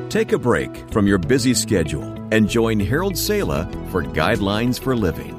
Take a break from your busy schedule and join Harold Sala for Guidelines for Living.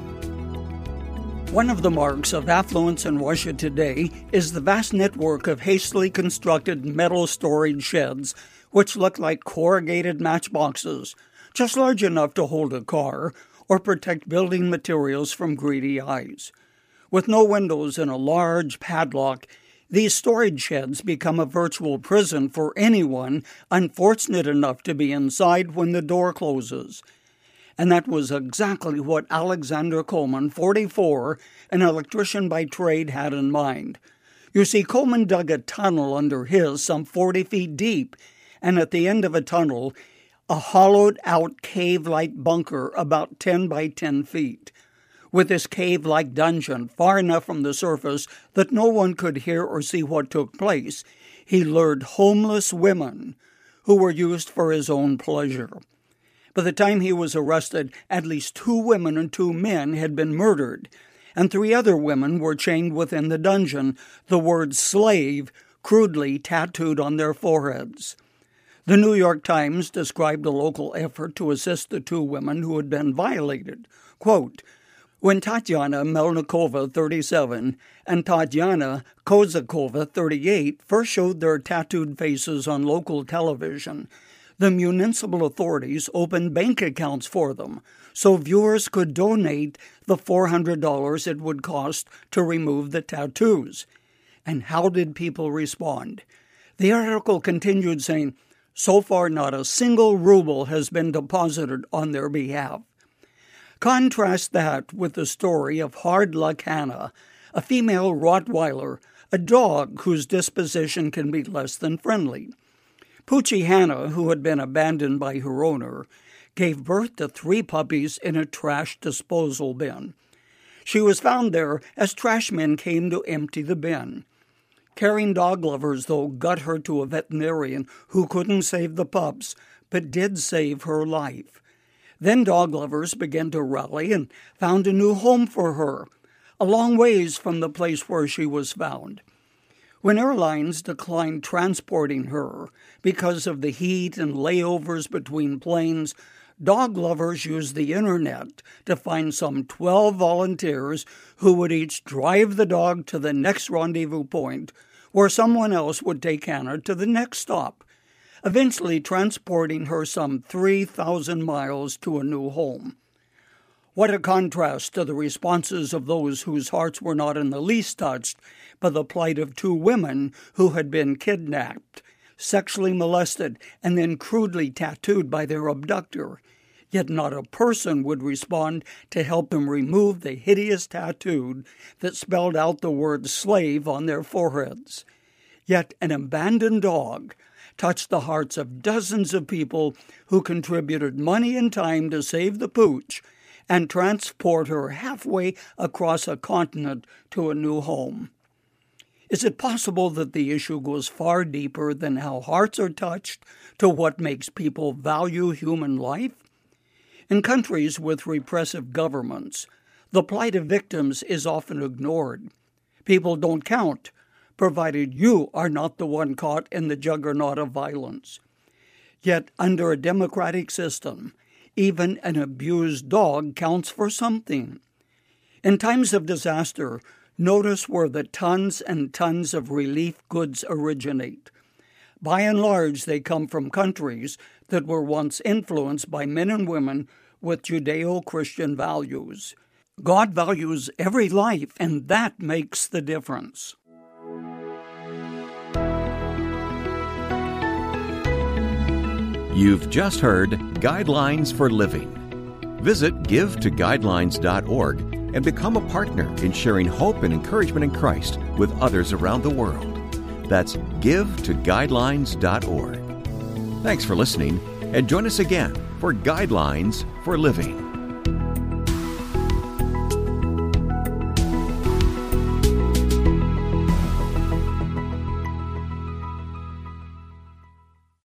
One of the marks of affluence in Russia today is the vast network of hastily constructed metal storage sheds, which look like corrugated matchboxes, just large enough to hold a car or protect building materials from greedy eyes. With no windows and a large padlock, these storage sheds become a virtual prison for anyone unfortunate enough to be inside when the door closes. And that was exactly what Alexander Coleman, 44, an electrician by trade, had in mind. You see, Coleman dug a tunnel under his some 40 feet deep, and at the end of a tunnel, a hollowed-out cave-like bunker about 10 by 10 feet. With this cave-like dungeon far enough from the surface that no one could hear or see what took place, he lured homeless women who were used for his own pleasure. By the time he was arrested, at least 2 women and 2 men had been murdered, and 3 other women were chained within the dungeon, the word slave crudely tattooed on their foreheads. The New York Times described a local effort to assist the 2 women who had been violated. Quote, when Tatiana Melnikova, 37, and Tatiana Kozakova, 38, first showed their tattooed faces on local television, the municipal authorities opened bank accounts for them so viewers could donate the $400 it would cost to remove the tattoos. And how did people respond? The article continued saying, so far not a single ruble has been deposited on their behalf. Contrast that with the story of Hard Luck Hannah, a female Rottweiler, a dog whose disposition can be less than friendly. Poochie Hannah, who had been abandoned by her owner, gave birth to 3 puppies in a trash disposal bin. She was found there as trash men came to empty the bin. Caring dog lovers, though, got her to a veterinarian who couldn't save the pups, but did save her life. Then dog lovers began to rally and found a new home for her, a long ways from the place where she was found. When airlines declined transporting her because of the heat and layovers between planes, dog lovers used the internet to find some 12 volunteers who would each drive the dog to the next rendezvous point, where someone else would take Hannah to the next stop, eventually transporting her some 3,000 miles to a new home. What a contrast to the responses of those whose hearts were not in the least touched by the plight of 2 women who had been kidnapped, sexually molested, and then crudely tattooed by their abductor. Yet not a person would respond to help them remove the hideous tattoo that spelled out the word slave on their foreheads. Yet an abandoned dog touched the hearts of dozens of people who contributed money and time to save the pooch and transport her halfway across a continent to a new home. Is it possible that the issue goes far deeper than how hearts are touched to what makes people value human life? In countries with repressive governments, the plight of victims is often ignored. People don't count, provided you are not the one caught in the juggernaut of violence. Yet, under a democratic system, even an abused dog counts for something. In times of disaster, notice where the tons and tons of relief goods originate. By and large, they come from countries that were once influenced by men and women with Judeo-Christian values. God values every life, and that makes the difference. You've just heard Guidelines for Living. Visit givetoguidelines.org and become a partner in sharing hope and encouragement in Christ with others around the world. That's givetoguidelines.org. Thanks for listening, and join us again for Guidelines for Living.